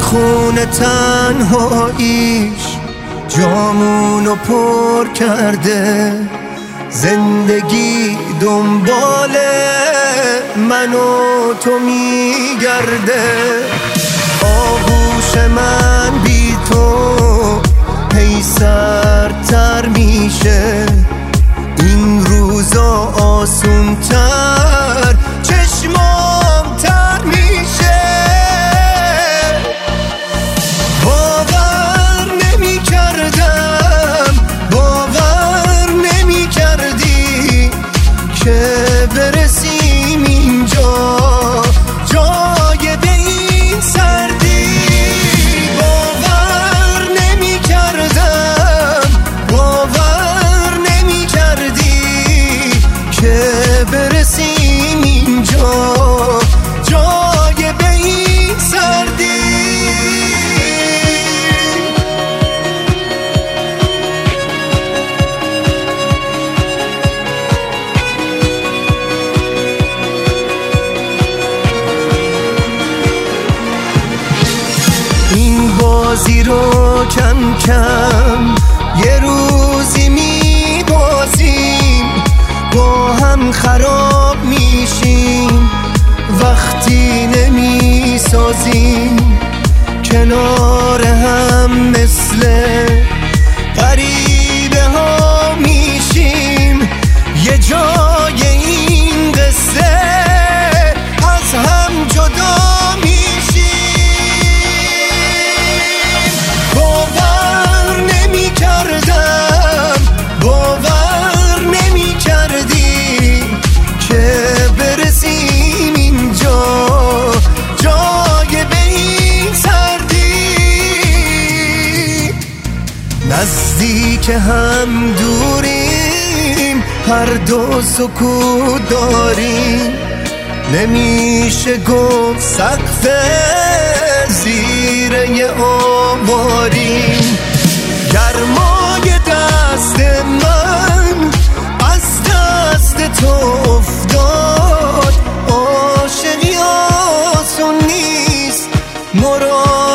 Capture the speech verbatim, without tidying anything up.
خون تنهاییش جامونو پر کرده، زندگی دنبال من و تو میگرده. آغوش من بی تو هی سردتر میشه، این روزا آسون تر چشمام تر میشه. باور نمی کردم، باور نمی کردی که برسیم اینجا، جای به این سردی. باور نمی کردم، باور نمی کردی که برسیم اینجا، جای به این سردی. این بازی رو کم کم یه روزی میبازیم، با هم خراب میشیم وقتی نمیسازیم کنار هم. مثل غریبه ها میشیم یه جای این قصه، از هم جدا میشیم. باور نمی کردم، باور نمی کردی که برسیم اینجا، جای به این سردی. نزدیک هم دوریم، هر دو سکوت داریم، نمیشه گفت سقف زیر یه آواریم. گرمای دست من از دست تو افتاد، عاشقی آسون نیست مراد